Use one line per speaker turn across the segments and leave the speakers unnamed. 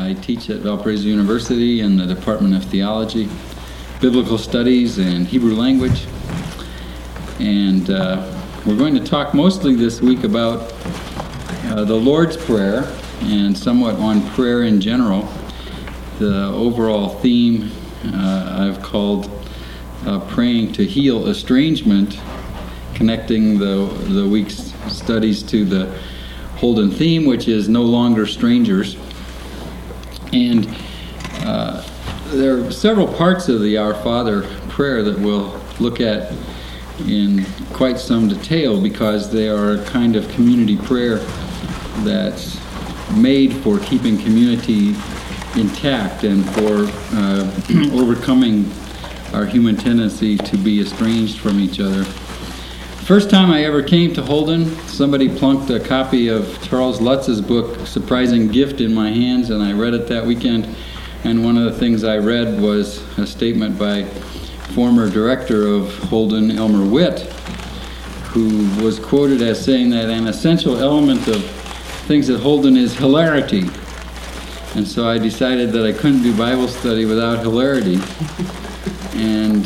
I teach at Valparaiso University in the Department of Theology, Biblical Studies, and Hebrew language. And we're going to talk mostly this week about the Lord's Prayer and somewhat on prayer in general. The overall theme I've called Praying to Heal Estrangement, connecting the week's studies to the Holden theme, which is No Longer Strangers. And there are several parts of the Our Father prayer that we'll look at in quite some detail, because they are a kind of community prayer that's made for keeping community intact and for overcoming our human tendency to be estranged from each other. First time I ever came to Holden, somebody plunked a copy of Charles Lutz's book, Surprising Gift, in my hands, and I read it that weekend. And one of the things I read was a statement by former director of Holden, Elmer Witt, who was quoted as saying that an essential element of things at Holden is hilarity. And so I decided that I couldn't do Bible study without hilarity. And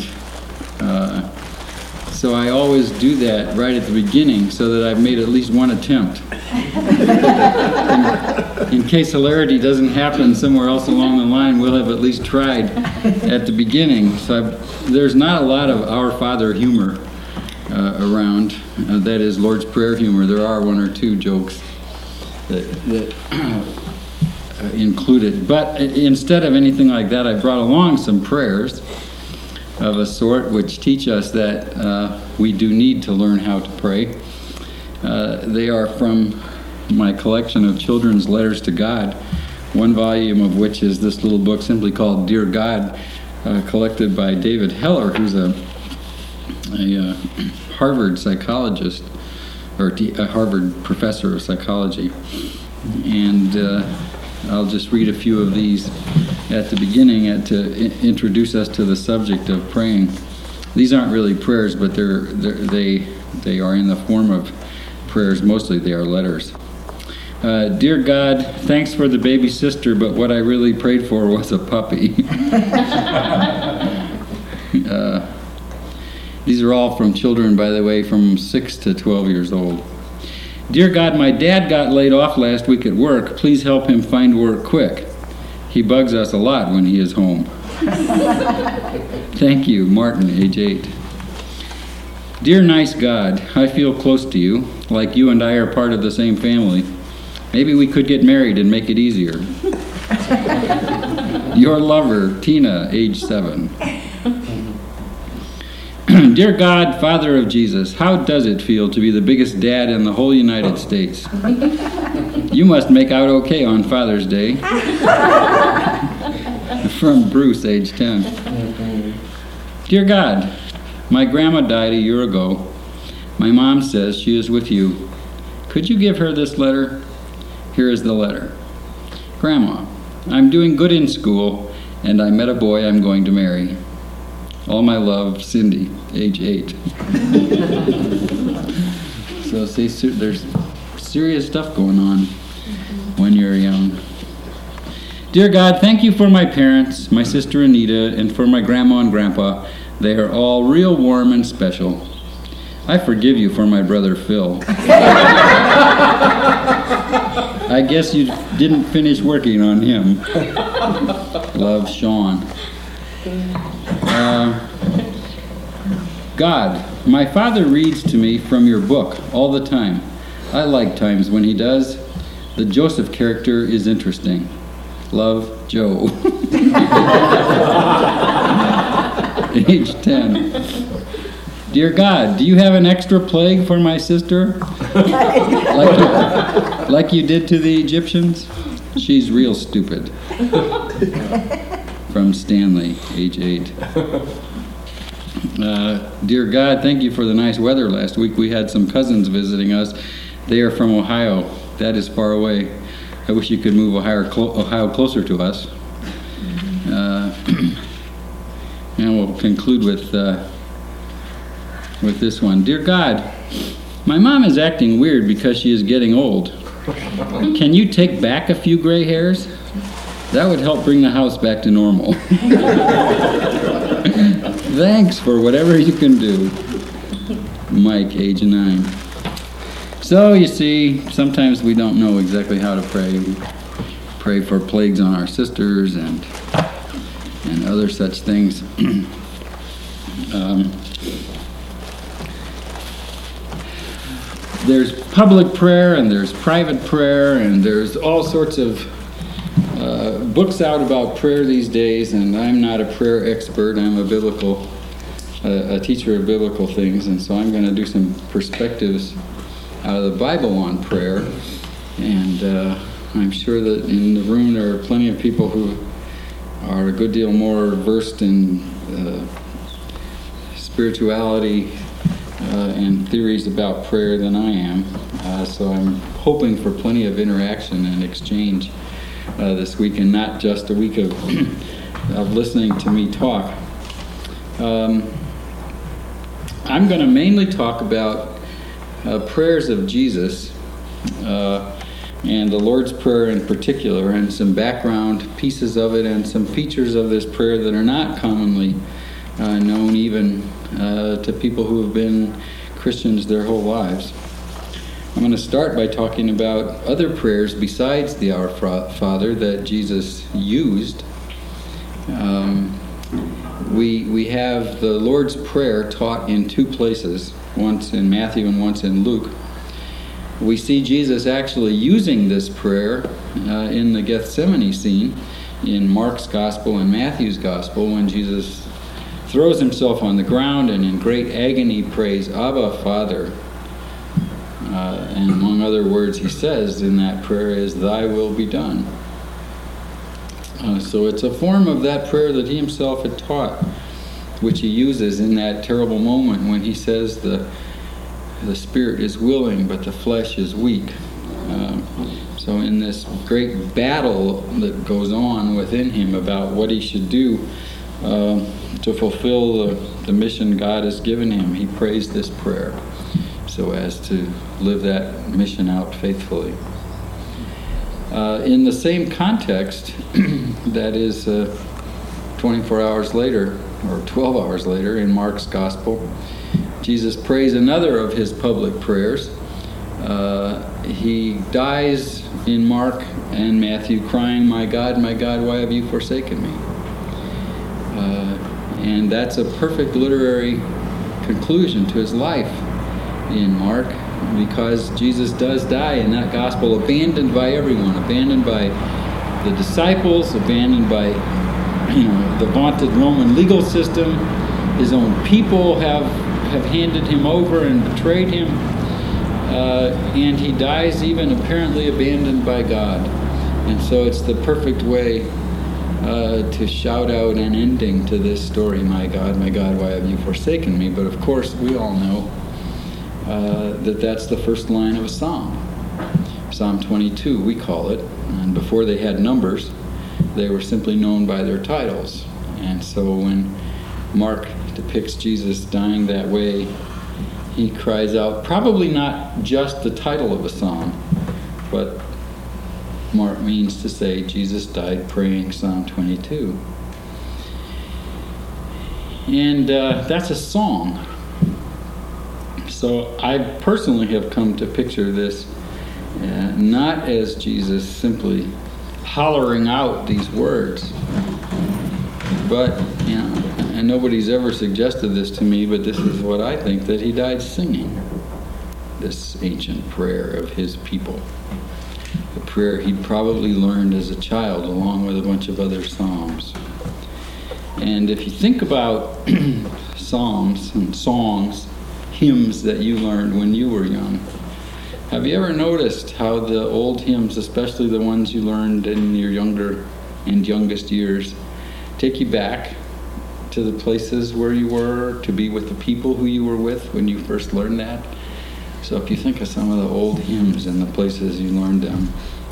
so I always do that right at the beginning, so that I've made at least one attempt. In case hilarity doesn't happen somewhere else along the line, we'll have at least tried at the beginning. So there's not a lot of Our Father humor around. That is Lord's Prayer humor. There are one or two jokes that include it. But instead of anything like that, I brought along some prayers of a sort which teach us that we do need to learn how to pray. They are from my collection of children's letters to God, one volume of which is this little book simply called Dear God, collected by David Heller, who's a Harvard psychologist, or a Harvard professor of psychology. And I'll just read a few of these at the beginning to introduce us to the subject of praying. These aren't really prayers, but they are in the form of prayers. Mostly they are letters. Dear God, thanks for the baby sister, but what I really prayed for was a puppy. These are all from children, by the way, from 6 to 12 years old. Dear God, my dad got laid off last week at work. Please help him find work quick. He bugs us a lot when he is home. Thank you, Martin, age 8. Dear nice God, I feel close to you, like you and I are part of the same family. Maybe we could get married and make it easier. Your lover, Tina, age 7. Dear God, Father of Jesus, how does it feel to be the biggest dad in the whole United States? You must make out okay on Father's Day. From Bruce, age 10. Dear God, my grandma died a year ago. My mom says she is with you. Could you give her this letter? Here is the letter. Grandma, I'm doing good in school, and I met a boy I'm going to marry. All my love, Cindy, age 8. So see, there's serious stuff going on when you're young. Dear God, thank you for my parents, my sister Anita, and for my grandma and grandpa. They are all real warm and special. I forgive you for my brother Phil. I guess you didn't finish working on him. Love, Sean. God, my father reads to me from your book all the time. I like times when he does. The Joseph character is interesting. Love, Joe. Age 10. Dear God, do you have an extra plague for my sister? Like you did to the Egyptians? She's real stupid. From Stanley, age 8. Dear God, thank you for the nice weather last week. We had some cousins visiting us. They are from Ohio. That is far away. I wish you could move Ohio closer to us. And we'll conclude with this one. Dear God, my mom is acting weird because she is getting old. Can you take back a few gray hairs? That would help bring the house back to normal. Thanks for whatever you can do. Mike, age 9. So, you see, sometimes we don't know exactly how to pray. We pray for plagues on our sisters and other such things. There's public prayer and there's private prayer and there's all sorts of books out about prayer these days, and I'm not a prayer expert. I'm a teacher of biblical things, and so I'm going to do some perspectives out of the Bible on prayer. And I'm sure that in the room there are plenty of people who are a good deal more versed in spirituality and theories about prayer than I am. So I'm hoping for plenty of interaction and exchange this week, and not just a week of listening to me talk. I'm going to mainly talk about prayers of Jesus and the Lord's Prayer in particular, and some background pieces of it and some features of this prayer that are not commonly known even to people who have been Christians their whole lives. I'm going to start by talking about other prayers besides the Our Father that Jesus used. We have the Lord's Prayer taught in two places, once in Matthew and once in Luke. We see Jesus actually using this prayer in the Gethsemane scene in Mark's Gospel and Matthew's Gospel, when Jesus throws himself on the ground and in great agony prays, "Abba, Father." And among other words he says in that prayer is, "Thy will be done." So it's a form of that prayer that he himself had taught, which he uses in that terrible moment when he says the spirit is willing, but the flesh is weak. So in this great battle that goes on within him about what he should do to fulfill the mission God has given him, he prays this prayer so as to live that mission out faithfully. In the same context, that is 24 hours later, or 12 hours later in Mark's Gospel, Jesus prays another of his public prayers. He dies in Mark and Matthew crying, my God, why have you forsaken me?" And that's a perfect literary conclusion to his life in Mark, because Jesus does die in that gospel, abandoned by everyone, abandoned by the disciples, abandoned by the vaunted Roman legal system. His own people have handed him over and betrayed him, and he dies even apparently abandoned by God. And so it's the perfect way to shout out an ending to this story, my God, why have you forsaken me? But of course we all know that's the first line of a psalm. Psalm 22, we call it. And before they had numbers, they were simply known by their titles. And so when Mark depicts Jesus dying that way, he cries out, probably not just the title of a psalm, but Mark means to say Jesus died praying Psalm 22. And that's a song. So I personally have come to picture this not as Jesus simply hollering out these words, but, and nobody's ever suggested this to me, but this is what I think, that he died singing this ancient prayer of his people. A prayer he'd probably learned as a child along with a bunch of other psalms. And if you think about psalms and songs, hymns that you learned when you were young, have you ever noticed how the old hymns, especially the ones you learned in your younger and youngest years, take you back to the places where you were, to be with the people who you were with when you first learned that? So if you think of some of the old hymns and the places you learned them,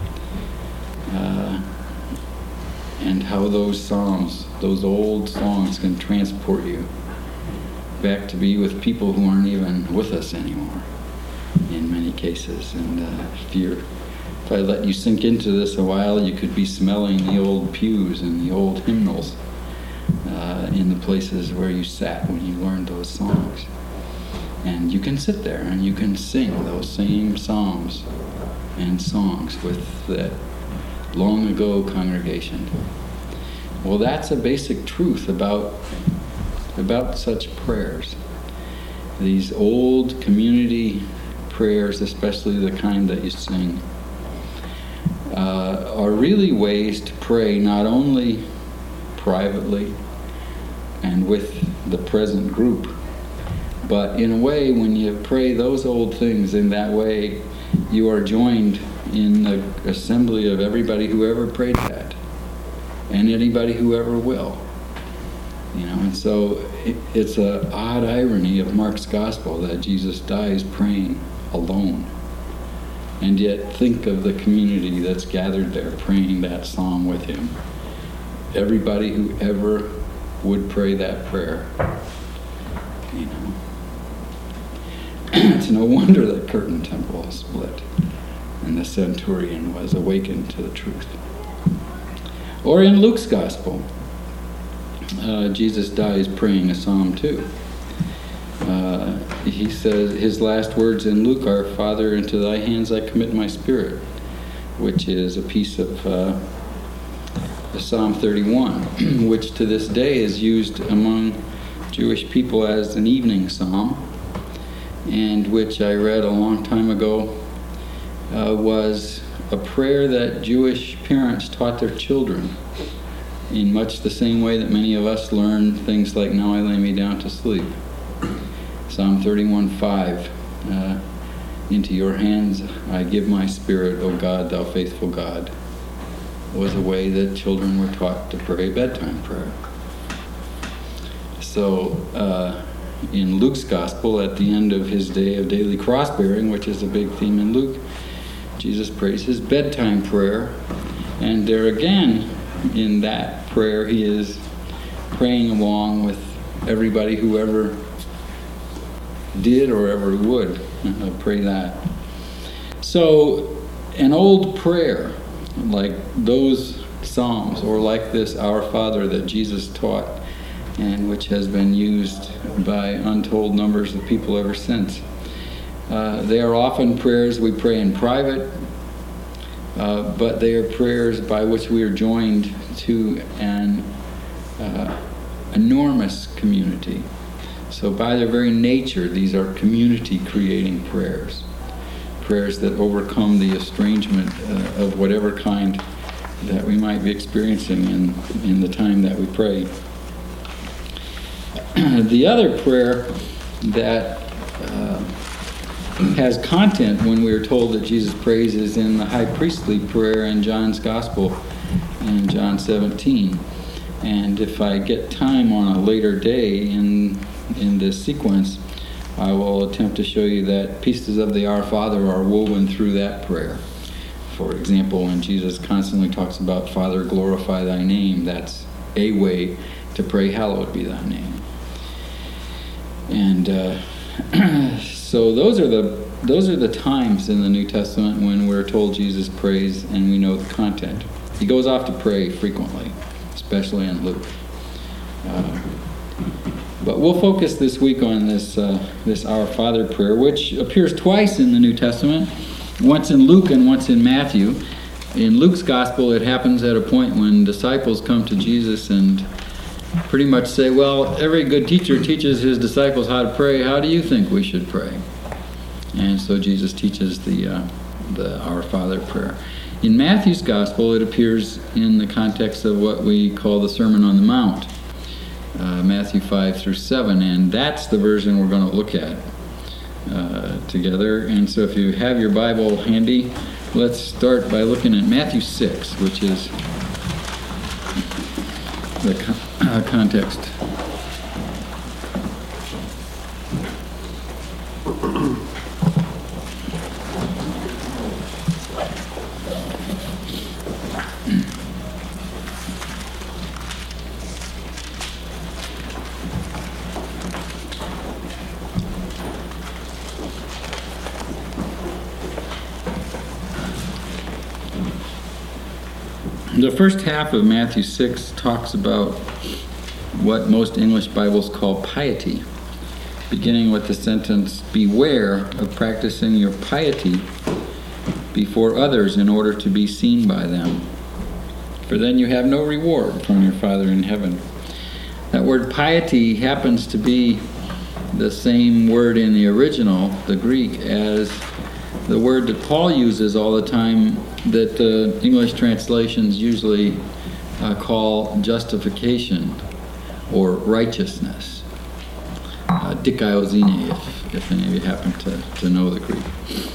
and how those songs, those old songs, can transport you back to be with people who aren't even with us anymore in many cases. And if you're if I let you sink into this a while, you could be smelling the old pews and the old hymnals in the places where you sat when you learned those songs. And you can sit there and you can sing those same psalms and songs with that long ago congregation. Well, that's a basic truth about such prayers. These old community prayers, especially the kind that you sing, are really ways to pray not only privately and with the present group, but in a way, when you pray those old things in that way, you are joined in the assembly of everybody who ever prayed that, and anybody who ever will. And so it's an odd irony of Mark's gospel that Jesus dies praying alone. And yet think of the community that's gathered there praying that psalm with him. Everybody who ever would pray that prayer. It's no wonder the curtain temple split and the centurion was awakened to the truth. Or in Luke's gospel, Jesus dies praying a psalm too. He says his last words in Luke are, "Father, into thy hands I commit my spirit," which is a piece of the Psalm 31, which to this day is used among Jewish people as an evening psalm, and which I read a long time ago was a prayer that Jewish parents taught their children in much the same way that many of us learn things like, "Now I lay me down to sleep." Psalm 31:5, "Into your hands I give my spirit, O God, thou faithful God," was a way that children were taught to pray a bedtime prayer. So in Luke's gospel, at the end of his day of daily cross-bearing, which is a big theme in Luke, Jesus prays his bedtime prayer. And there again, in that prayer, he is praying along with everybody who ever did or ever would pray that. So an old prayer like those psalms, or like this Our Father that Jesus taught, and which has been used by untold numbers of people ever since. They are often prayers we pray in private, but they are prayers by which we are joined to an enormous community. So by their very nature, these are community-creating prayers. Prayers that overcome the estrangement of whatever kind that we might be experiencing in the time that we pray. The other prayer that has content when we are told that Jesus prays is in the high priestly prayer in John's Gospel in John 17. And if I get time on a later day in this sequence, I will attempt to show you that pieces of the Our Father are woven through that prayer. For example, when Jesus constantly talks about, "Father, glorify thy name," that's a way to pray, "Hallowed be thy name." And so those are the times in the New Testament when we're told Jesus prays and we know the content. He goes off to pray frequently, especially in Luke. But we'll focus this week on this Our Father prayer, which appears twice in the New Testament, once in Luke and once in Matthew. In Luke's Gospel, it happens at a point when disciples come to Jesus and pretty much say, "Well, every good teacher teaches his disciples how to pray. How do you think we should pray?" And so Jesus teaches the Our Father prayer. In Matthew's Gospel, it appears in the context of what we call the Sermon on the Mount, Matthew 5 through 7, and that's the version we're going to look at together. And so if you have your Bible handy, let's start by looking at Matthew 6, which is the context. The first half of Matthew 6 talks about what most English Bibles call piety, beginning with the sentence, "Beware of practicing your piety before others in order to be seen by them, for then you have no reward from your Father in heaven." That word piety happens to be the same word in the original, the Greek, as the word that Paul uses all the time that the English translations usually call justification or righteousness. Dikaiosine, if any of you happen to know the Greek.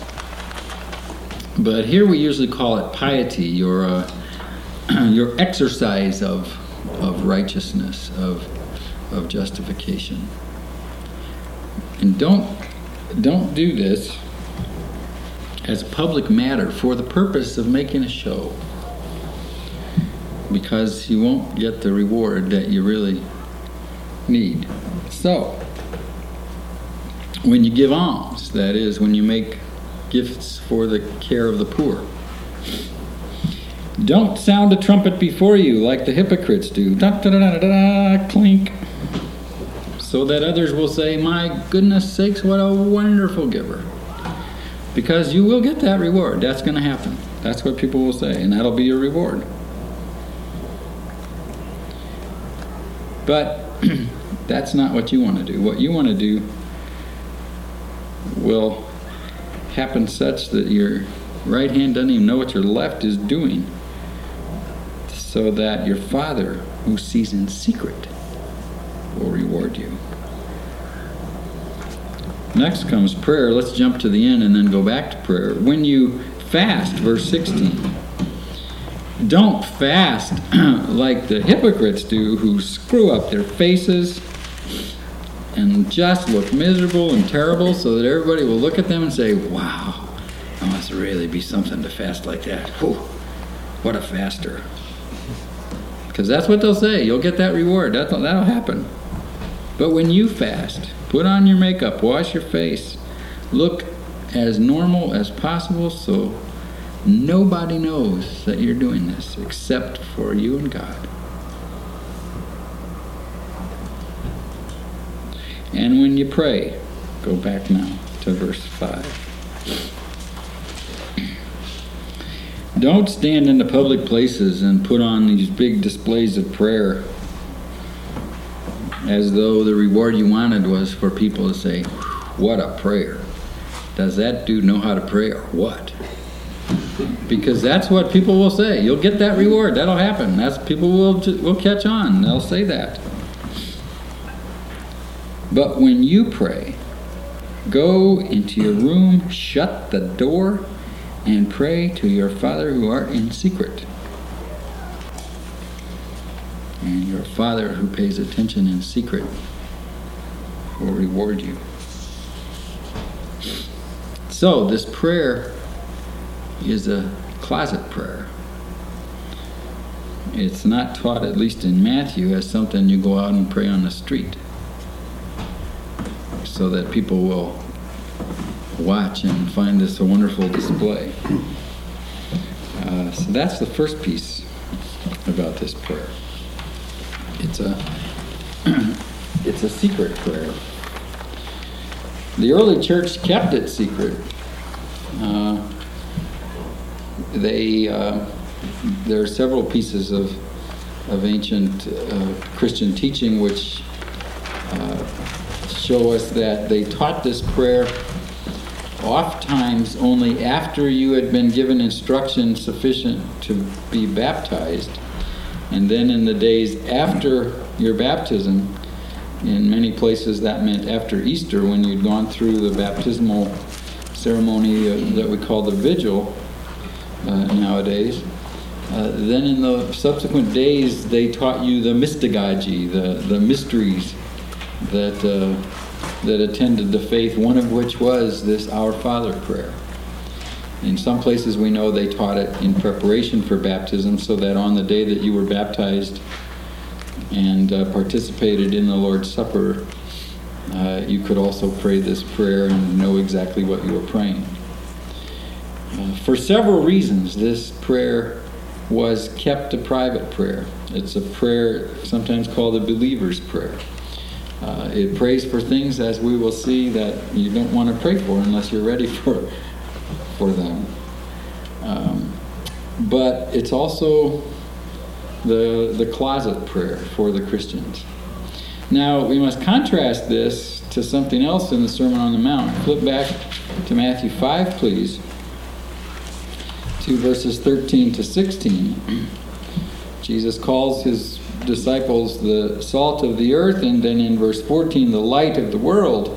But here we usually call it piety, your exercise of righteousness, of justification. And don't do this as a public matter for the purpose of making a show, because you won't get the reward that you really need. So, when you give alms, that is, when you make gifts for the care of the poor, don't sound a trumpet before you like the hypocrites do. Da-da-da-da-da-da, clink. So that others will say, "My goodness sakes, what a wonderful giver." Because you will get that reward. That's going to happen. That's what people will say, and that'll be your reward. But that's not what you want to do. What you want to do will happen such that your right hand doesn't even know what your left is doing, so that your Father, who sees in secret, will reward you. Next comes prayer. Let's jump to the end and then go back to prayer. When you fast, verse 16, don't fast like the hypocrites do, who screw up their faces and just look miserable and terrible, so that everybody will look at them and say, "Wow, that must really be something to fast like that. Whew, what a faster." Because that's what they'll say. You'll get that reward. That'll happen. But when you fast, put on your makeup, wash your face, look as normal as possible, so nobody knows that you're doing this except for you and God. And when you pray, go back now to verse 5. Don't stand in the public places and put on these big displays of prayer as though the reward you wanted was for people to say, "What a prayer. Does that dude know how to pray or what?" Because that's what people will say. You'll get that reward. That'll happen. People will catch on. They'll say that. But when you pray, go into your room, shut the door, and pray to your Father who art in secret. And your Father who pays attention in secret will reward you. So this prayer is a closet prayer. It's not taught, at least in Matthew, as something you go out and pray on the street, so that people will watch and find this a wonderful display. So that's the first piece about this prayer. It's a secret prayer. The early church kept it secret. There are several pieces of ancient Christian teaching which show us that they taught this prayer oftentimes only after you had been given instruction sufficient to be baptized, and then in the days after your baptism. In many places that meant after Easter, when you'd gone through the baptismal ceremony that we call the vigil nowadays. Then in the subsequent days they taught you the mystagogy, the mysteries that attended the faith, one of which was this Our Father prayer. In some places we know they taught it in preparation for baptism, so that on the day that you were baptized and participated in the Lord's Supper, you could also pray this prayer and know exactly what you were praying. For several reasons, this prayer was kept a private prayer. It's a prayer sometimes called a believer's prayer. It prays for things, as we will see, that you don't want to pray for unless you're ready for them. But it's also the closet prayer for the Christians. Now, we must contrast this to something else in the Sermon on the Mount. Flip back to Matthew 5, please, to verses 13 to 16. Jesus calls his disciples the salt of the earth, and then in verse 14, the light of the world.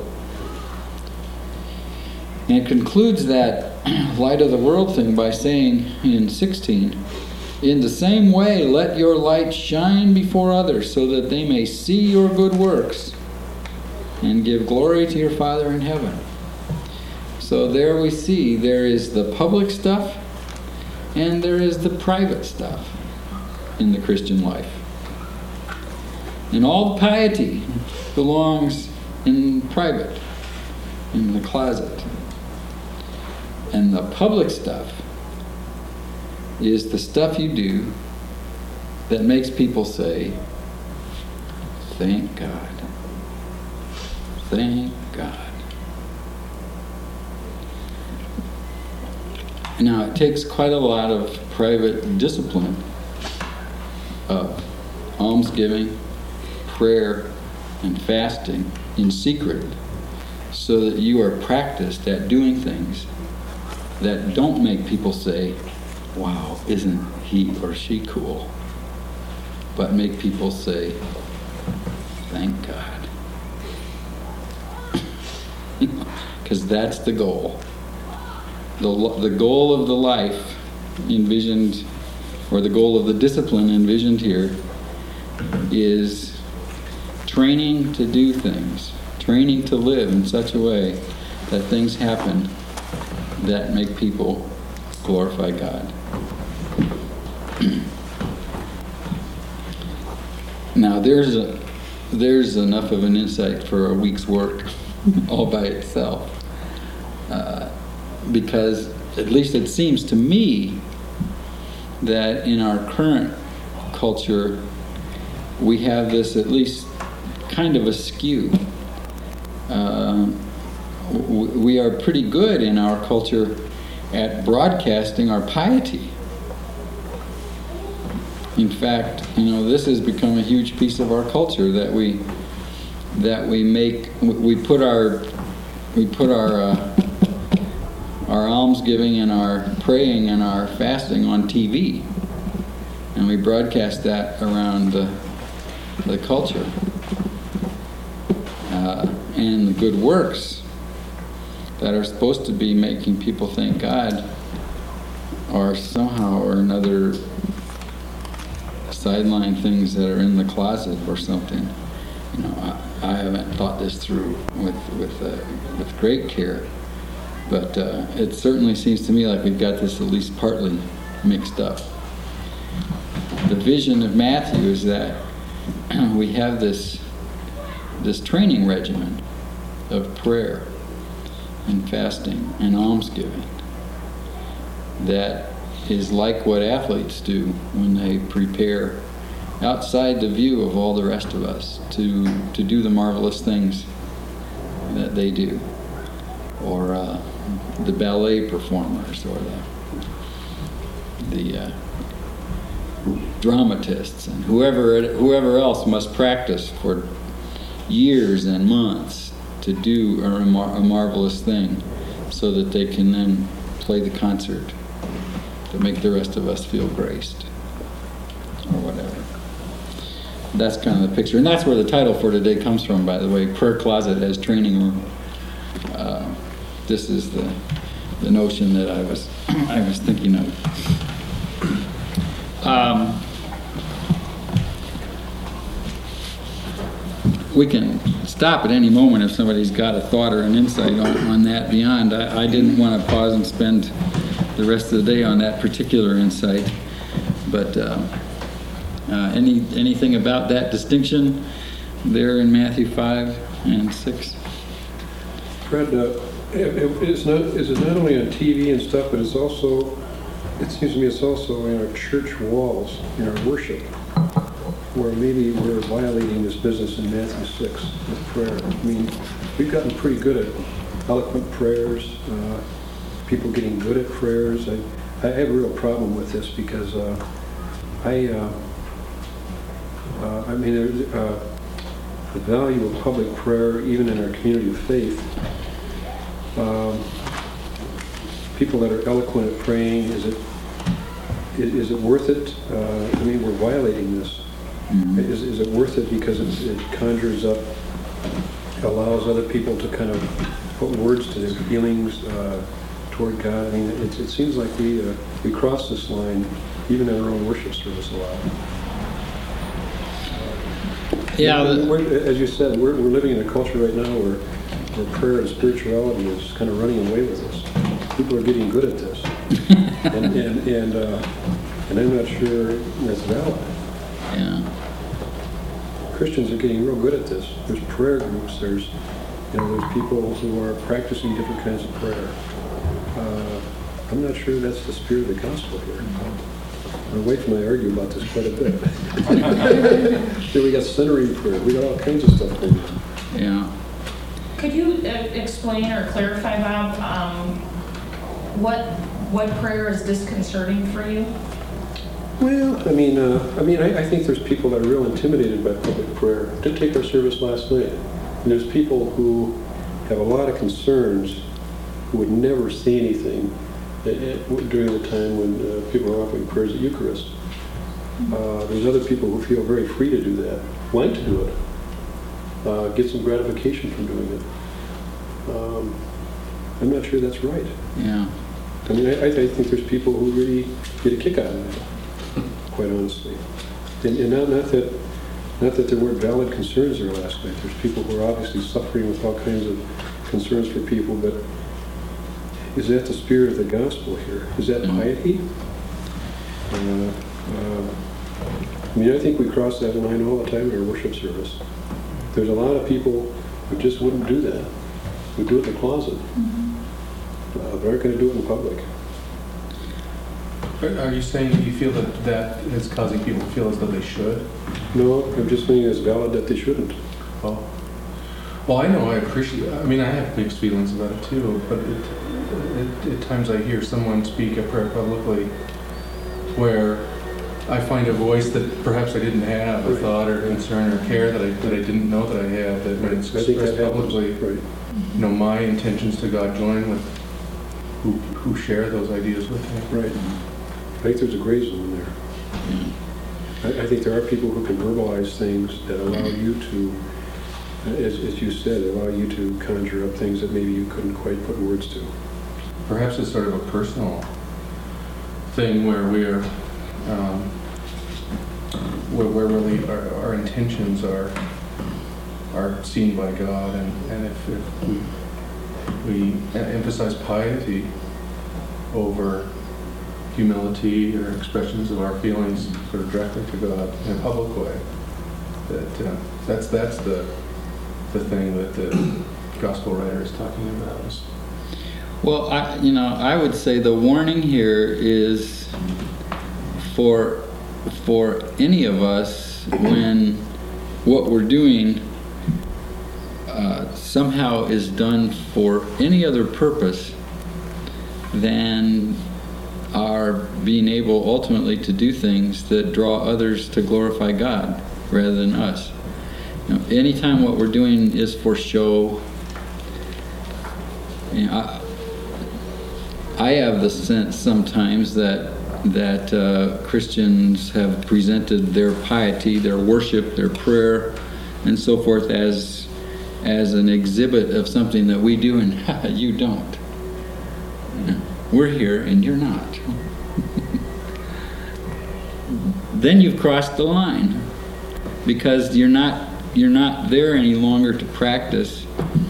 And it concludes that light of the world thing by saying in 16, "In the same way, let your light shine before others, so that they may see your good works and give glory to your Father in heaven." So there we see there is the public stuff and there is the private stuff in the Christian life. And all the piety belongs in private, in the closet. And the public stuff is the stuff you do that makes people say, "Thank God. Thank God." Now, it takes quite a lot of private discipline of almsgiving, prayer, and fasting in secret, so that you are practiced at doing things that don't make people say, "Wow, isn't he or she cool?" but make people say, "Thank God." Because that's the goal. The goal of the life envisioned, or the goal of the discipline envisioned here, is training to do things, training to live in such a way that things happen that make people glorify God. Now, there's enough of an insight for a week's work all by itself. Because at least it seems to me that in our current culture, we have this at least kind of askew. We are pretty good in our culture at broadcasting our piety. In fact, this has become a huge piece of our culture that we put our almsgiving and our praying and our fasting on TV, and we broadcast that around the culture. And the good works that are supposed to be making people thank God are somehow or another sideline things that are in the closet or something. I haven't thought this through with great care, but it certainly seems to me like we've got this at least partly mixed up. The vision of Matthew is that we have this training regimen of prayer and fasting and almsgiving that is like what athletes do when they prepare outside the view of all the rest of us to do the marvelous things that they do, or the ballet performers, or the dramatists, and whoever else must practice for years and months to do a marvelous thing, so that they can then play the concert to make the rest of us feel graced, or whatever. That's kind of the picture, and that's where the title for today comes from, by the way, Prayer Closet as Training Room. This is the notion that I was thinking of. We can stop at any moment if somebody's got a thought or an insight on that beyond. I didn't want to pause and spend the rest of the day on that particular insight, but anything about that distinction there in Matthew 5 and 6?
Fred, is it not only on TV and stuff, but it's also it seems to me it's also in our church walls, in our worship, where maybe we're violating this business in Matthew 6 with prayer. I mean, we've gotten pretty good at eloquent prayers, people getting good at prayers. I have a real problem with this because the value of public prayer, even in our community of faith, people that are eloquent at praying, is it worth it? I mean, we're violating this. Mm-hmm. Is it worth it because it conjures up, allows other people to kind of put words to their feelings toward God? I mean, it seems like we cross this line even in our own worship service a lot.
Yeah.
As you said, we're living in a culture right now where prayer and spirituality is kind of running away with us. People are getting good at this, and I'm not sure that's valid.
Yeah.
Christians are getting real good at this. There's prayer groups. There's people who are practicing different kinds of prayer. I'm not sure that's the spirit of the gospel here. My wife and I argue about this quite a bit. Then we got centering prayer. We got all kinds of stuff going on.
Yeah.
Could you explain or clarify, Bob, what prayer is disconcerting for you?
Well, I think there's people that are real intimidated by public prayer. Did take our service last night, and there's people who have a lot of concerns who would never say anything during the time when people are offering prayers at Eucharist. There's other people who feel very free to do that, like to do it, get some gratification from doing it. I'm not sure that's right.
Yeah.
I mean, I think there's people who really get a kick out of it, quite honestly. And not that there weren't valid concerns there last night. There's people who are obviously suffering with all kinds of concerns for people, but is that the spirit of the gospel here? Is that piety? I think we cross that line all the time in our worship service. There's a lot of people who just wouldn't do that. Who do it in the closet. They aren't going to do it in public.
Are you saying you feel that is causing people to feel as though they should?
No, I'm just saying it's valid that they shouldn't.
Oh. Well, I know I appreciate it. I mean, I have mixed feelings about it too, but at times I hear someone speak a prayer publicly where I find a voice that perhaps I didn't have, a thought or concern or care that I didn't know that I had, that when it's expressed publicly, my intentions to God join with who share those ideas with me.
Right. I think there's a gray zone there. I think there are people who can verbalize things that allow you to, as you said, allow you to conjure up things that maybe you couldn't quite put words to.
Perhaps it's sort of a personal thing where we're, where really our intentions are seen by God, and if we emphasize piety over humility or expressions of our feelings sort of directly to God in a public way, that's the thing that the gospel writer is talking about.
Well, I would say the warning here is for any of us when what we're doing somehow is done for any other purpose than our being able ultimately to do things that draw others to glorify God rather than us. Anytime what we're doing is for show, I have the sense sometimes that Christians have presented their piety, their worship, their prayer, and so forth as an exhibit of something that we do and you don't. We're here and you're not. Then you've crossed the line because you're not there any longer to practice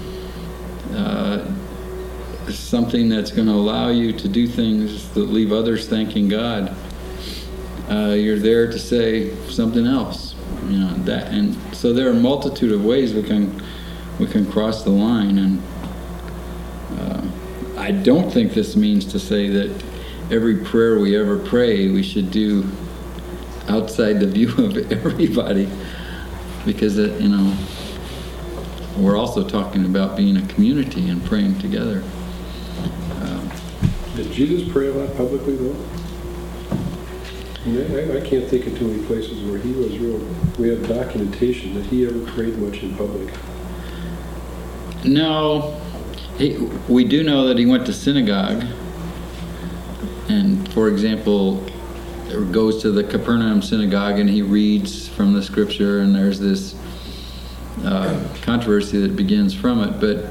something that's going to allow you to do things that leave others thanking God. You're there to say something else, and so there are a multitude of ways we can cross the line, and I don't think this means to say that every prayer we ever pray, we should do outside the view of everybody, because we're also talking about being a community and praying together.
Did Jesus pray a lot publicly, though? I can't think of too many places where he was we have documentation that he ever prayed much in public.
No, we do know that he went to synagogue, and for example, goes to the Capernaum synagogue and he reads from the scripture, and there's this controversy that begins from it. But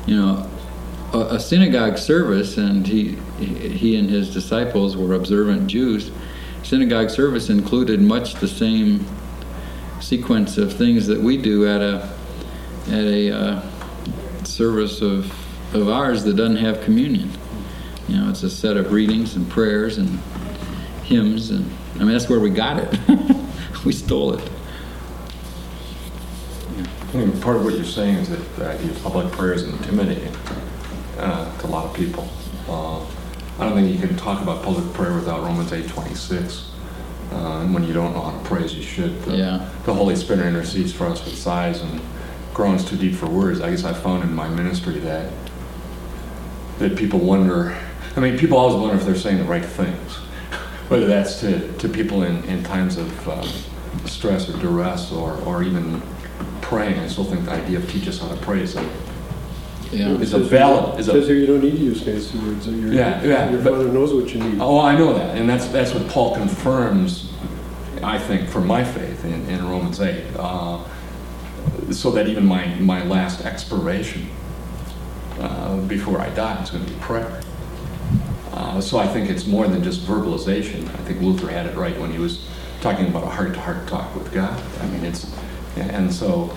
a synagogue service, and he and his disciples were observant Jews. Synagogue service included much the same sequence of things that we do at a service of ours that doesn't have communion. It's a set of readings and prayers and hymns, and that's where we got it. We stole it.
I think part of what you're saying is that the idea of public prayer is intimidating to a lot of people. I don't think you can talk about public prayer without Romans 8:26. And when you don't know how to pray as you should, the Holy Spirit intercedes for us with sighs and groans too deep for words. I guess I found in my ministry that people wonder. People always wonder if they're saying the right things, whether that's to people in times of stress or duress or even praying. I still think the idea of teach us how to pray is a valid.
It says here you don't need to use fancy words. Your Father knows what you need.
Oh, I know that, and that's what Paul confirms, I think, for my faith in Romans 8, so that even my last expiration before I die is going to be prayer. So I think it's more than just verbalization. I think Luther had it right when he was talking about a heart-to-heart talk with God. And so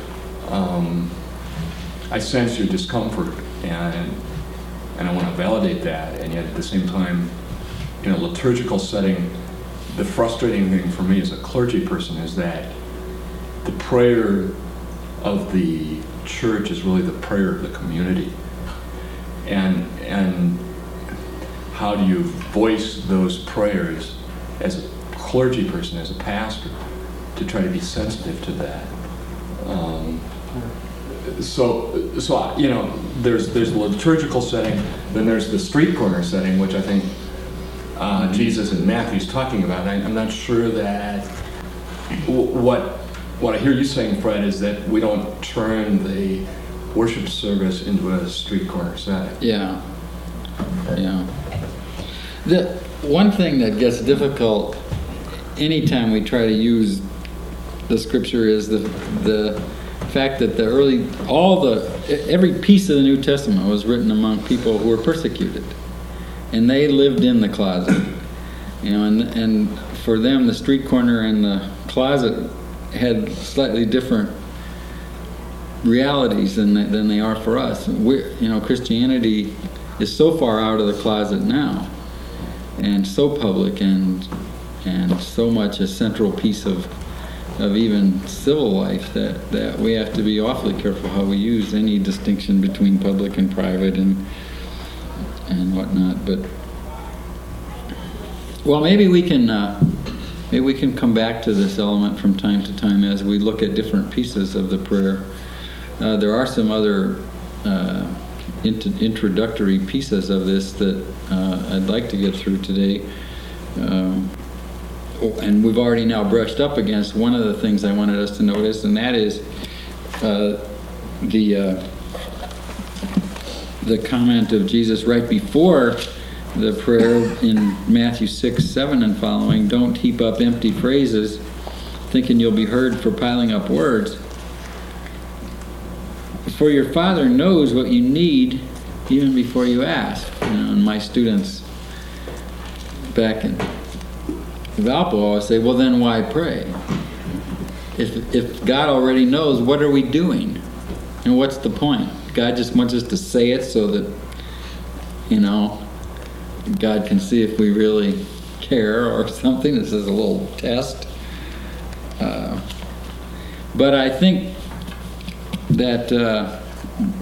I sense your discomfort, and I want to validate that, and yet at the same time, in a liturgical setting, the frustrating thing for me as a clergy person is that the prayer of the church is really the prayer of the community. And how do you voice those prayers as a clergy person, as a pastor, to try to be sensitive to that? So there's the liturgical setting, then there's the street corner setting, which I think Jesus in Matthew's talking about. And I'm not sure that what I hear you saying, Fred, is that we don't turn the worship service into a street corner setting.
Yeah. The one thing that gets difficult anytime we try to use the scripture is the fact that every piece of the New Testament was written among people who were persecuted, and they lived in the closet, and for them the street corner and the closet had slightly different realities than they are for us. Christianity is so far out of the closet now, and so public, and so much a central piece of even civil life that we have to be awfully careful how we use any distinction between public and private and whatnot. But maybe we can come back to this element from time to time as we look at different pieces of the prayer. There are some other introductory pieces of this that I'd like to get through today. And we've already now brushed up against one of the things I wanted us to notice, and that is the comment of Jesus right before the prayer in Matthew 6:7 and following. Don't heap up empty phrases, thinking you'll be heard for piling up words. For your Father knows what you need even before you ask. And my students back in Valpo always say, well, then why pray? If God already knows, what are we doing? And what's the point? God just wants us to say it so that, God can see if we really care or something. This is a little test. But I think that,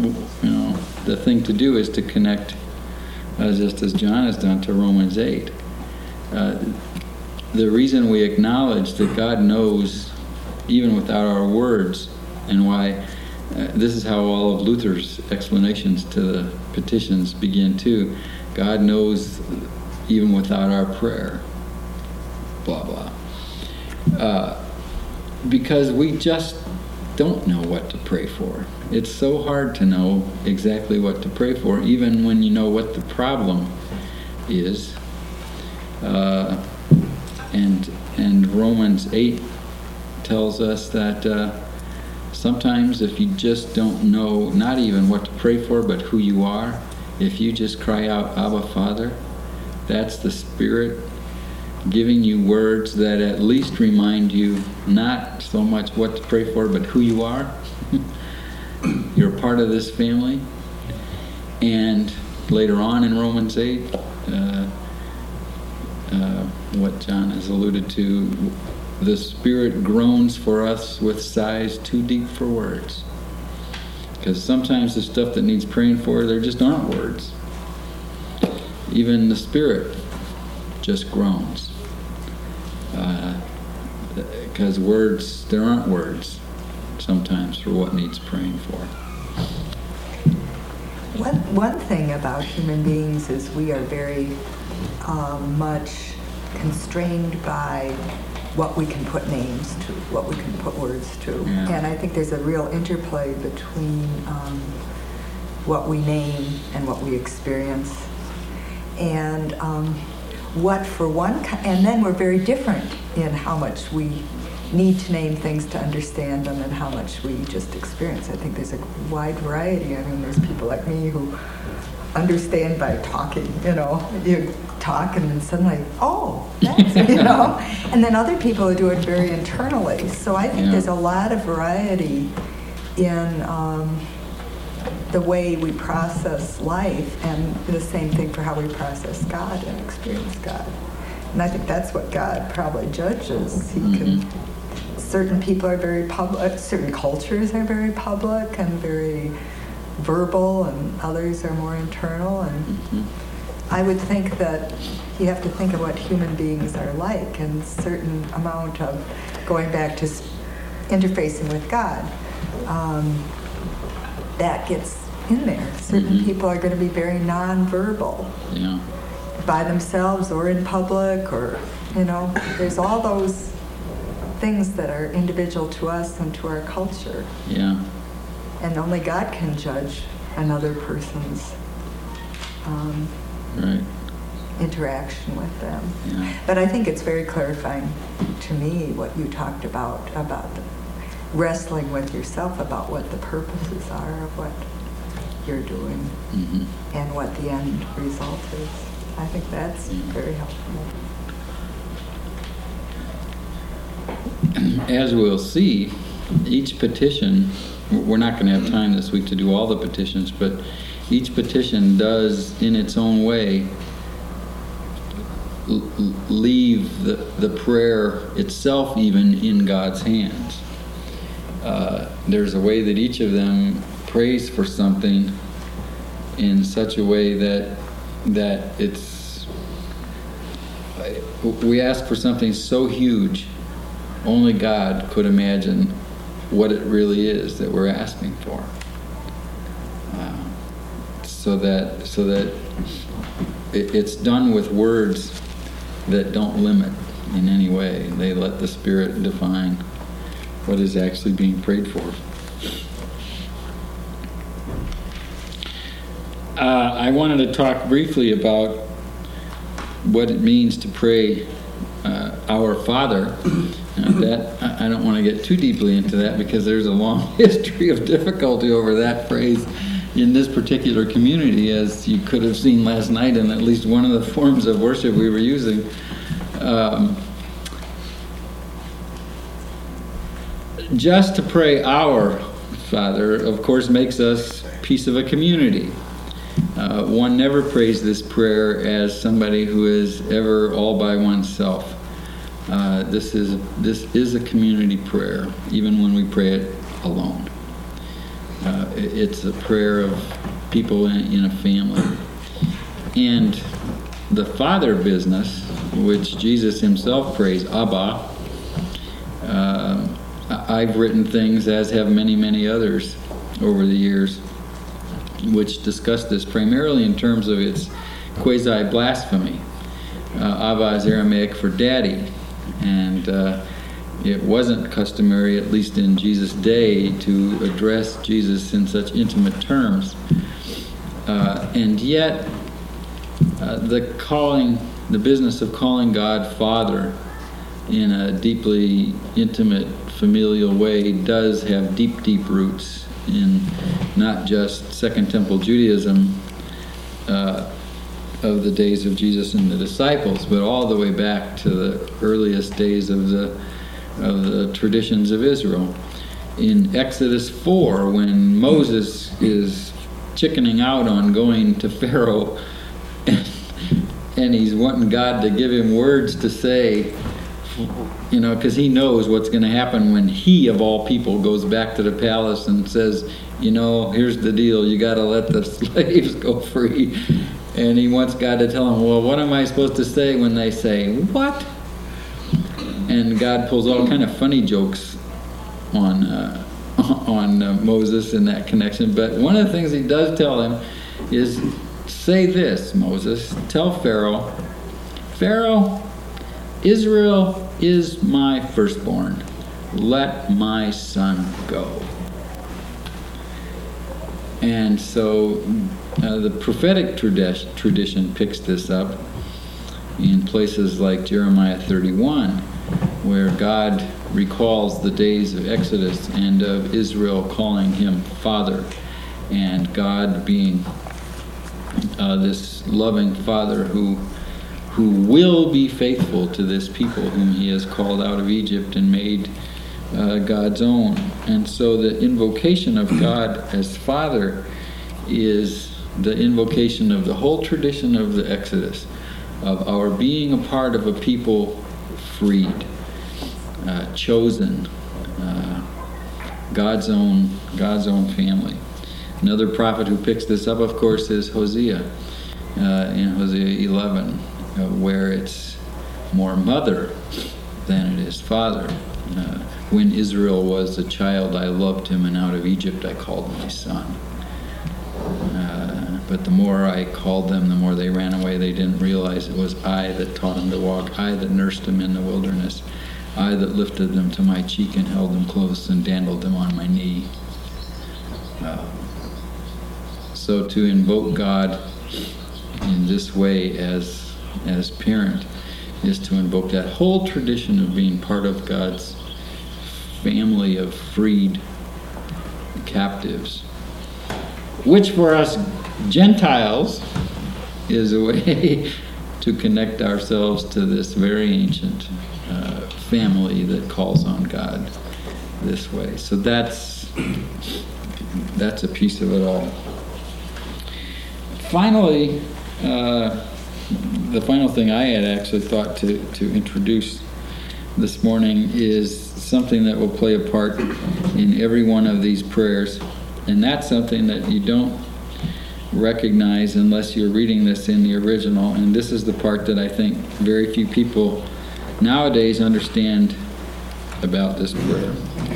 the thing to do is to connect, just as John has done, to Romans 8. The reason we acknowledge that God knows even without our words, and why this is how all of Luther's explanations to the petitions begin too. God knows even without our prayer. Blah, blah. Because we just don't know what to pray for. It's so hard to know exactly what to pray for, even when you know what the problem is. And Romans 8 tells us that sometimes if you just don't know not even what to pray for, but who you are, if you just cry out, Abba, Father, that's the Spirit giving you words that at least remind you not so much what to pray for, but who you are. You're part of this family. And later on in Romans 8, what John has alluded to, the Spirit groans for us with sighs too deep for words. Because sometimes the stuff that needs praying for, there just aren't words. Even the Spirit just groans. Because words, there aren't words sometimes for what needs praying for.
One thing about human beings is we are very much constrained by what we can put names to, what we can put words to.
Yeah.
And I think there's a real interplay between what we name and what we experience. And and then we're very different in how much we need to name things to understand them and how much we just experience. I think there's a wide variety. I mean, there's people like me who understand by talking, you talk and then suddenly, oh, that's, and then other people do it very internally. So I think there's a lot of variety in the way we process life, and the same thing for how we process God and experience God. And I think that's what God probably judges. He can. Certain people are very public, certain cultures are very public and very verbal, and others are more internal. And I would think that you have to think of what human beings are like, and certain amount of going back to interfacing with God, that gets in there. Certain people are going to be very nonverbal, by themselves or in public, or there's all those things that are individual to us and to our culture.
Yeah.
And only God can judge another person's interaction with them.
Yeah.
But I think it's very clarifying to me what you talked about the wrestling with yourself about what the purposes are of what you're doing and what the end result is. I think that's very helpful.
As we'll see, each petition, we're not going to have time this week to do all the petitions, but each petition does, in its own way, leave the prayer itself even in God's hands. There's a way that each of them prays for something in such a way that it's, we ask for something so huge, only God could imagine what it really is that we're asking for. So that it's done with words that don't limit in any way. They let the Spirit define what is actually being prayed for. I wanted to talk briefly about what it means to pray Our Father. That I don't want to get too deeply into that, because there's a long history of difficulty over that phrase in this particular community, as you could have seen last night in at least one of the forms of worship we were using. Just to pray Our Father, of course, makes us a piece of a community. One never prays this prayer as somebody who is ever all by oneself. This is a community prayer, even when we pray it alone. It's a prayer of people in a family. And the Father business which Jesus himself prays, Abba. I've written things, as have many, many others over the years, which discuss this primarily in terms of its quasi-blasphemy. Abba is Aramaic for daddy, and it wasn't customary, at least in Jesus' day, to address Jesus in such intimate terms. And yet, the business of calling God Father in a deeply intimate, familial way does have deep, deep roots in not just Second Temple Judaism of the days of Jesus and the disciples, but all the way back to the earliest days of the traditions of Israel. In Exodus 4, when Moses is chickening out on going to Pharaoh, and he's wanting God to give him words to say, because he knows what's going to happen when he, of all people, goes back to the palace and says, here's the deal, you got to let the slaves go free. And he wants God to tell him, well, what am I supposed to say when they say, what? And God pulls all kind of funny jokes on Moses in that connection. But one of the things he does tell him is, say this, Moses, tell Pharaoh, Israel is my firstborn. Let my son go. And so the prophetic tradition picks this up in places like Jeremiah 31, where God recalls the days of Exodus and of Israel calling him Father, and God being this loving Father who will be faithful to this people whom he has called out of Egypt and made God's own. And so the invocation of God as Father is the invocation of the whole tradition of the Exodus, of our being a part of a people freed, chosen, God's own family. Another prophet who picks this up, of course, is Hosea, in Hosea 11, where it's more mother than it is father. When Israel was a child, I loved him, and out of Egypt I called my son. But the more I called them, the more they ran away. They didn't realize it was I that taught them to walk, I that nursed them in the wilderness, I that lifted them to my cheek and held them close and dandled them on my knee. So to invoke God in this way as parent is to invoke that whole tradition of being part of God's family of freed captives, which for us Gentiles is a way to connect ourselves to this very ancient family that calls on God this way. So that's a piece of it all. Finally, the final thing I had actually thought to introduce this morning is something that will play a part in every one of these prayers, and that's something that you don't recognize unless you're reading this in the original, and this is the part that I think very few people nowadays understand about this prayer.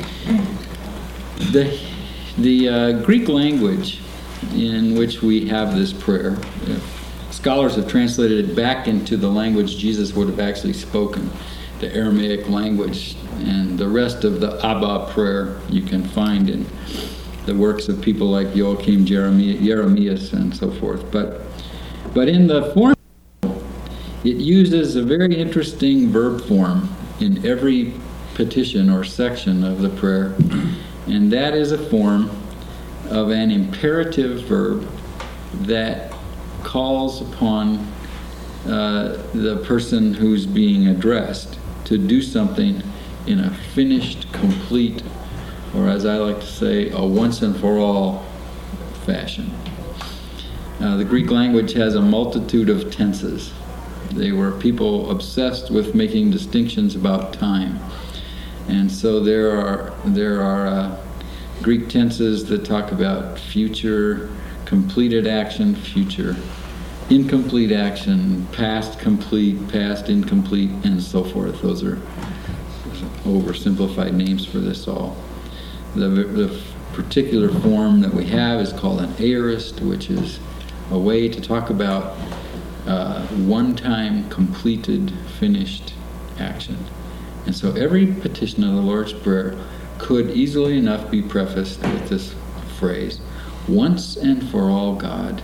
The Greek language in which we have this prayer, scholars have translated it back into the language Jesus would have actually spoken, the Aramaic language, and the rest of the Abba prayer you can find in the works of people like Joachim Jeremias and so forth. But in the form, it uses a very interesting verb form in every petition or section of the prayer, and that is a form of an imperative verb that calls upon the person who's being addressed to do something in a finished, complete, or as I like to say, a once and for all fashion. The Greek language has a multitude of tenses. They were people obsessed with making distinctions about time. And so there are Greek tenses that talk about future completed action, future incomplete action, past complete, past incomplete, and so forth. Those are oversimplified names for this all. The particular form that we have is called an aorist, which is a way to talk about one-time completed, finished action. And so every petition of the Lord's Prayer could easily enough be prefaced with this phrase, once and for all, God,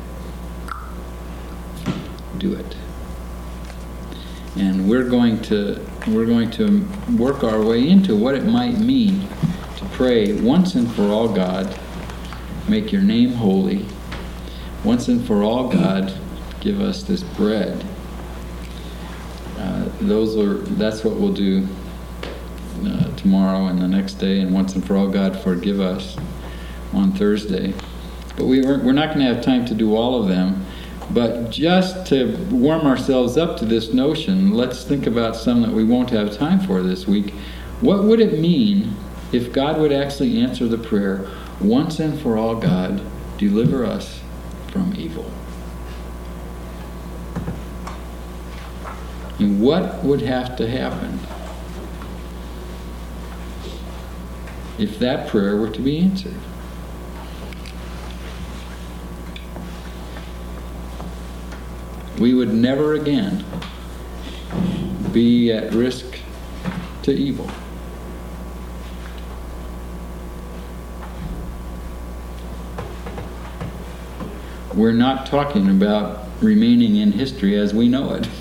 do it. And we're going to work our way into what it might mean to pray once and for all, God, make your name holy. Once and for all, God, give us this bread. That's what we'll do tomorrow and the next day, and once and for all, God, forgive us on Thursday. But we're not going to have time to do all of them. But just to warm ourselves up to this notion, let's think about some that we won't have time for this week. What would it mean if God would actually answer the prayer, once and for all, God, deliver us from evil? And what would have to happen if that prayer were to be answered? We would never again be at risk to evil. We're not talking about remaining in history as we know it.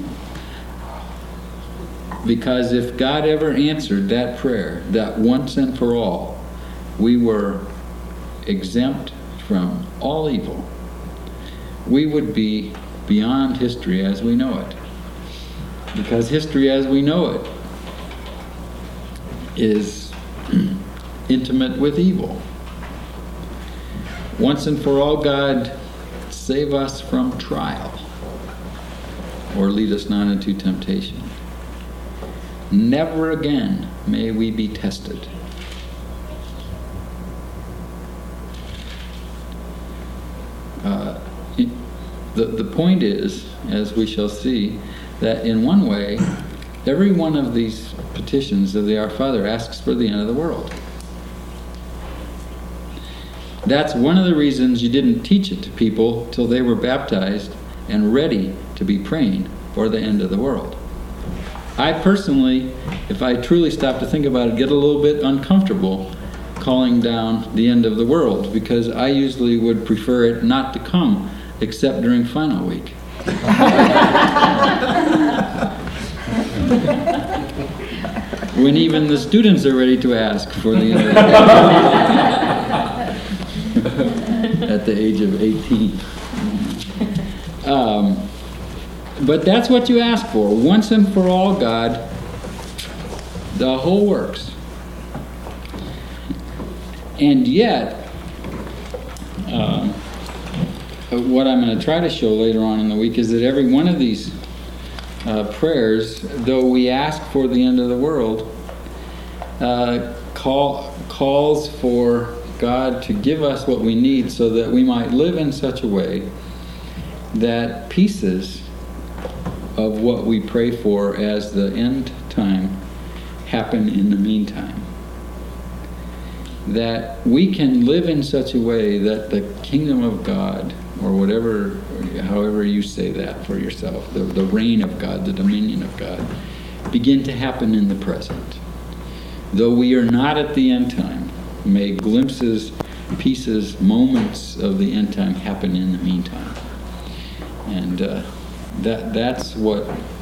Because if God ever answered that prayer, that once and for all, we were exempt from all evil, we would be beyond history as we know it. Because history as we know it is intimate with evil. Once and for all, God, save us from trial, or lead us not into temptation. Never again may we be tested. The point is, as we shall see, that in one way, every one of these petitions of the Our Father asks for the end of the world. That's one of the reasons you didn't teach it to people till they were baptized and ready to be praying for the end of the world. I personally, if I truly stop to think about it, get a little bit uncomfortable calling down the end of the world, because I usually would prefer it not to come except during final week. When even the students are ready to ask for the end of the world at the age of 18. But that's what you ask for. Once and for all, God, the whole works. And yet, what I'm going to try to show later on in the week is that every one of these prayers, though we ask for the end of the world, calls for God to give us what we need so that we might live in such a way that pieces of what we pray for as the end time happen in the meantime. That we can live in such a way that the kingdom of God, or whatever, however you say that for yourself, the reign of God, the dominion of God, begin to happen in the present. Though we are not at the end time, may glimpses, pieces, moments of the end time happen in the meantime. And that's what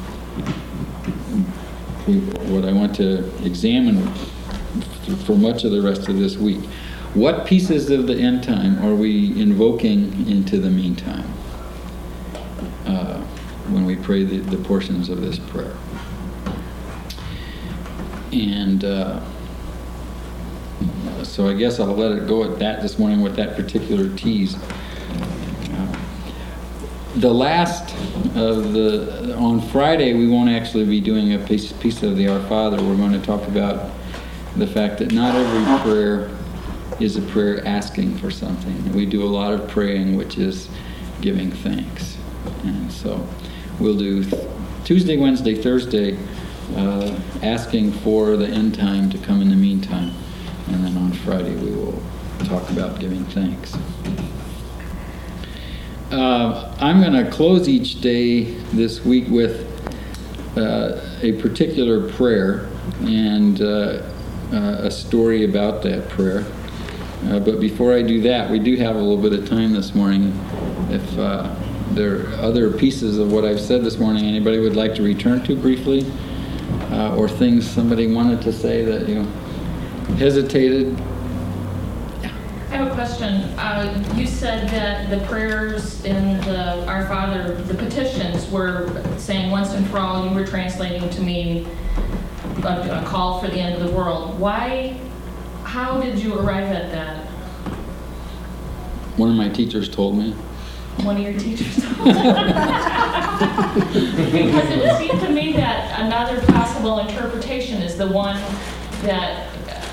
I want to examine for much of the rest of this week. What pieces of the end time are we invoking into the meantime when we pray the portions of this prayer? And so I guess I'll let it go at that this morning with that particular tease. The last of on Friday, we won't actually be doing a piece of the Our Father. We're going to talk about the fact that not every prayer is a prayer asking for something. We do a lot of praying, which is giving thanks. And so we'll do Tuesday, Wednesday, Thursday, asking for the end time to come in the meantime. And then on Friday we will talk about giving thanks. I'm going to close each day this week with a particular prayer and a story about that prayer. But before I do that, we do have a little bit of time this morning. If there are other pieces of what I've said this morning anybody would like to return to briefly, or things somebody wanted to say that you hesitated.
I have a question. You said that the prayers in the Our Father, the petitions, were saying once and for all. You were translating to mean a call for the end of the world. Why? How did you arrive at that?
One of my teachers told me.
One of your teachers told you. Because it would seem to me that another possible interpretation is the one that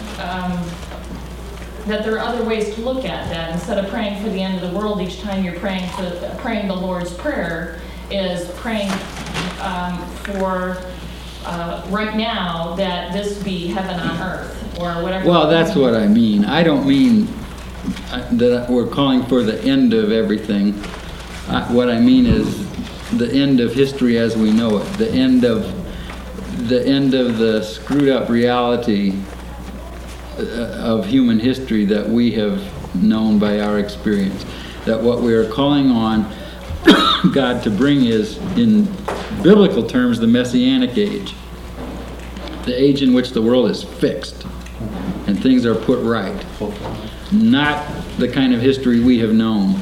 that there are other ways to look at that. Instead of praying for the end of the world each time you're praying the Lord's Prayer, is praying for right now that this be heaven on earth, or whatever.
Well, that's what I mean. I don't mean that we're calling for the end of everything. What I mean is the end of history as we know it, the end of the screwed up reality of human history that we have known by our experience. That what we are calling on God to bring is, in biblical terms, the Messianic age. The age in which the world is fixed and things are put right. Not the kind of history we have known.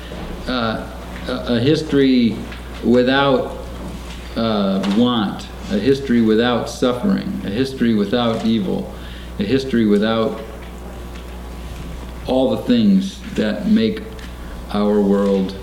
A history without want, a history without suffering, a history without evil, a history without all the things that make our world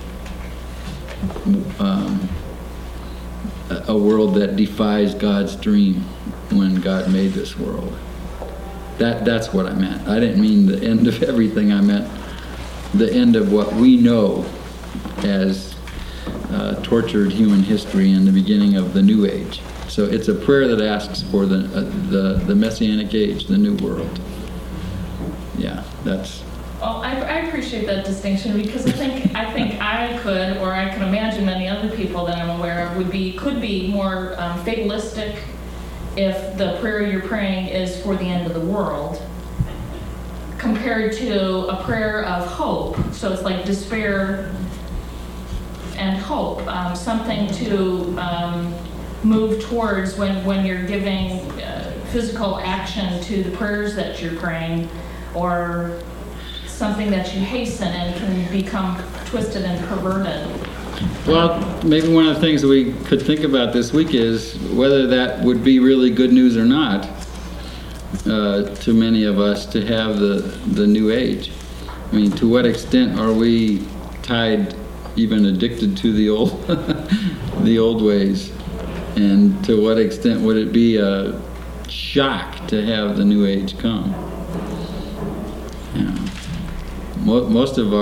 a world that defies God's dream when God made this world. That's what I meant. I didn't mean the end of everything. I meant the end of what we know as tortured human history and the beginning of the new age. So it's a prayer that asks for the Messianic age, the new world. Yeah, that's.
Well, I appreciate that distinction, because I think I could, or I can imagine many other people that I'm aware of could be more fatalistic if the prayer you're praying is for the end of the world, compared to a prayer of hope. So it's like despair and hope, something to move towards when you're giving physical action to the prayers that you're praying, or something that you hasten and can become twisted and perverted.
Well, maybe one of the things that we could think about this week is whether that would be really good news or not to many of us to have the new age. I mean, to what extent are we tied, even addicted to the old the old ways? And to what extent would it be a shock to have the new age come? You know, most of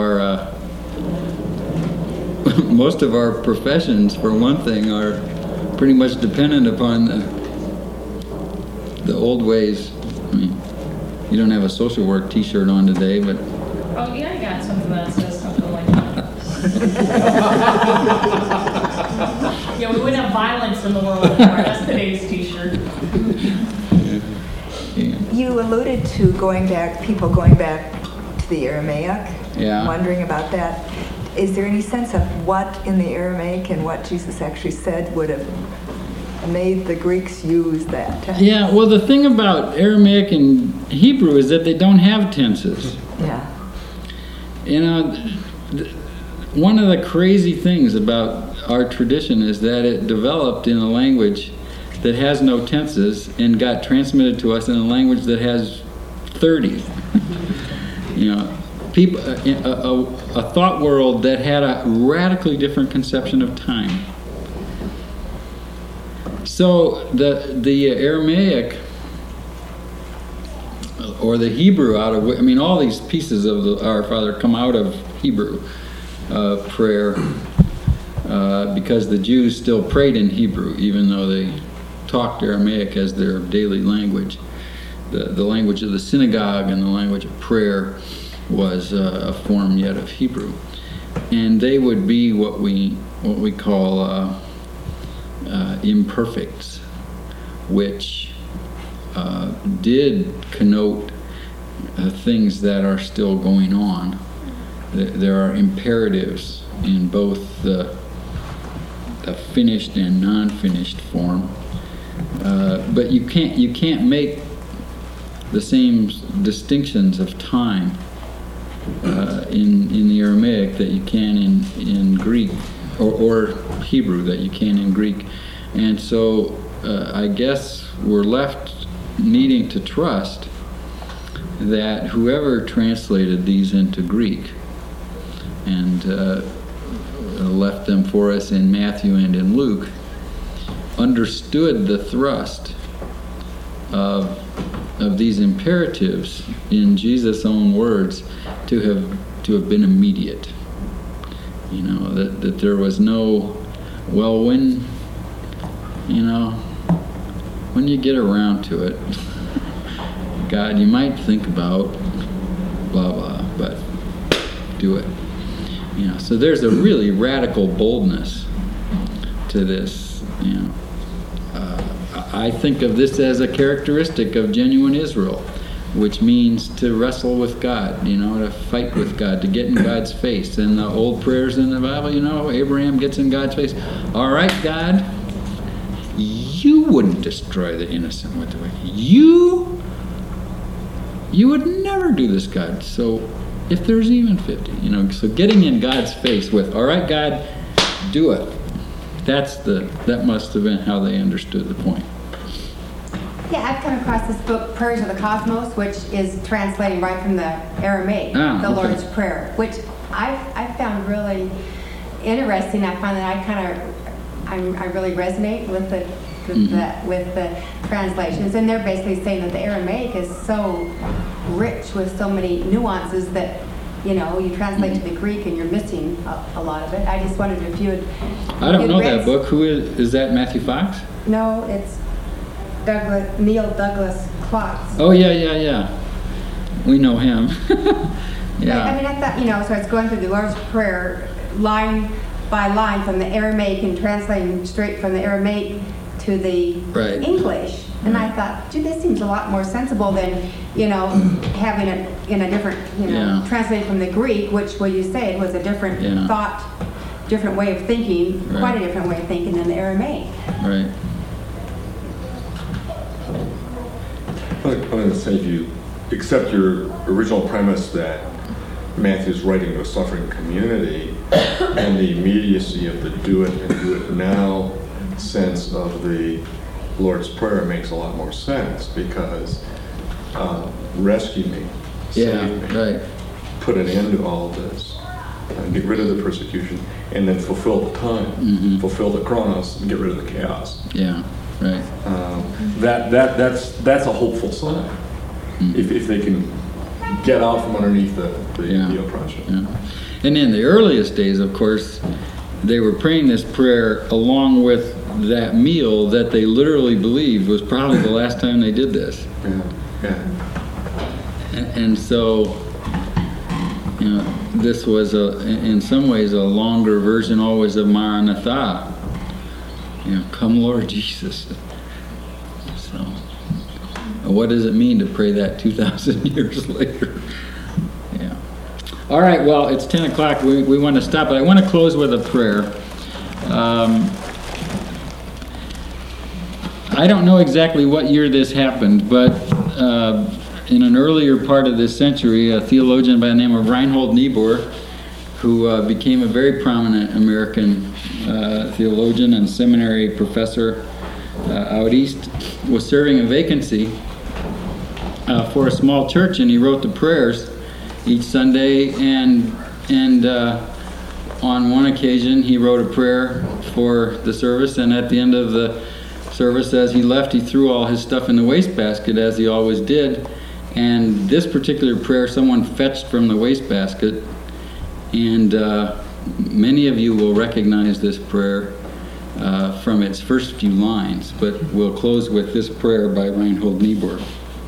our professions, for one thing, are pretty much dependent upon the old ways. I mean, you don't have a social work T-shirt on today, but
Oh yeah, I got something that says something like that. Yeah, we wouldn't have violence in the world anymore. That's today's T-shirt.
yeah.
You alluded to people going back to the Aramaic,
Yeah.
wondering about that. Is there any sense of what in the Aramaic and what Jesus actually said would have made the Greeks use that text?
Yeah, well, the thing about Aramaic and Hebrew is that they don't have tenses.
Yeah.
You know, one of the crazy things about our tradition is that it developed in a language that has no tenses and got transmitted to us in a language that has 30. You know, people, a thought world that had a radically different conception of time. So the Aramaic or the Hebrew all these pieces of Our Father come out of Hebrew prayer. because the Jews still prayed in Hebrew, even though they talked Aramaic as their daily language. The language of the synagogue and the language of prayer was a form yet of Hebrew. And they would be what we call imperfects, which did connote things that are still going on. There are imperatives in both the finished and non-finished form, but you can't make the same distinctions of time in the Aramaic that you can in Greek or Hebrew that you can in Greek, and so I guess we're left needing to trust that whoever translated these into Greek and left them for us in Matthew and in Luke understood the thrust of these imperatives in Jesus' own words to have been immediate. You know, that there was no, well, when you get around to it, God, you might think about blah blah, but do it. You know, so there's a really radical boldness to this. You know, I think of this as a characteristic of genuine Israel, which means to wrestle with God. You know, to fight with God, to get in God's face. And the old prayers in the Bible, you know, Abraham gets in God's face. All right, God, you wouldn't destroy the innocent with the wicked. You would never do this, God. So if there's even 50, you know, so getting in God's face with, all right, God, do it. That must have been how they understood the point.
Yeah, I've come across this book, Prayers of the Cosmos, which is translating right from the Aramaic, the
okay.
Lord's Prayer, which I found really interesting. I find that I really resonate with the with the translations, and they're basically saying that the Aramaic is so rich with so many nuances that, you know, you translate to the Greek and you're missing a lot of it. I just wondered if you had...
I don't know that book. Who is that? Matthew Fox?
No, it's Neil Douglas Klotz.
Oh, yeah. We know him. Yeah.
I mean, I thought, you know, so it's going through the Lord's Prayer line by line from the Aramaic and translating straight from the Aramaic to the English. And I thought, gee, this seems a lot more sensible than, you know, having it in a different, you know, translated from the Greek, which, well, you say it was a different thought, different way of thinking, quite a different way of thinking than the Aramaic.
Right.
I'm going to say, if you accept your original premise that Matthew's writing to a suffering community and the immediacy of the do it and do it now sense of the Lord's Prayer makes a lot more sense, because rescue me, save me,
right.
Put an end to all of this, get rid of the persecution, and then fulfill the time, fulfill the chronos, and get rid of the chaos.
Yeah, right.
That's a hopeful sign, if they can get out from underneath the oppression.
Yeah. And in the earliest days, of course, they were praying this prayer along with that meal that they literally believed was probably the last time they did this. And so, you know, this was in some ways a longer version always of Maranatha. You know, come Lord Jesus. So, what does it mean to pray that 2,000 years later? Yeah. All right, well, it's 10 o'clock. We want to stop, but I want to close with a prayer. I don't know exactly what year this happened, but in an earlier part of this century, a theologian by the name of Reinhold Niebuhr, who became a very prominent American theologian and seminary professor out east, was serving a vacancy for a small church, and he wrote the prayers each Sunday, and on one occasion he wrote a prayer for the service, and at the end of the service, as he left, he threw all his stuff in the wastebasket, as he always did. And this particular prayer someone fetched from the wastebasket, and Many of you will recognize this prayer from its first few lines, but we'll close with this prayer by Reinhold Niebuhr.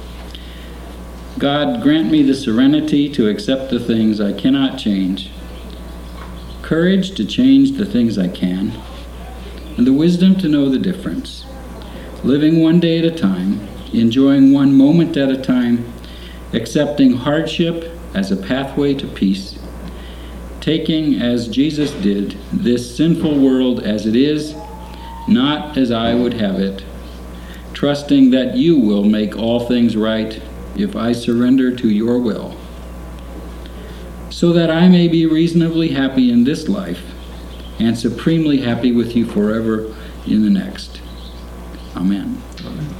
God, grant me the serenity to accept the things I cannot change, courage to change the things I can, and the wisdom to know the difference, living one day at a time, enjoying one moment at a time, accepting hardship as a pathway to peace, taking, as Jesus did, this sinful world as it is, not as I would have it, trusting that you will make all things right if I surrender to your will, so that I may be reasonably happy in this life and supremely happy with you forever in the next. Amen.
Amen.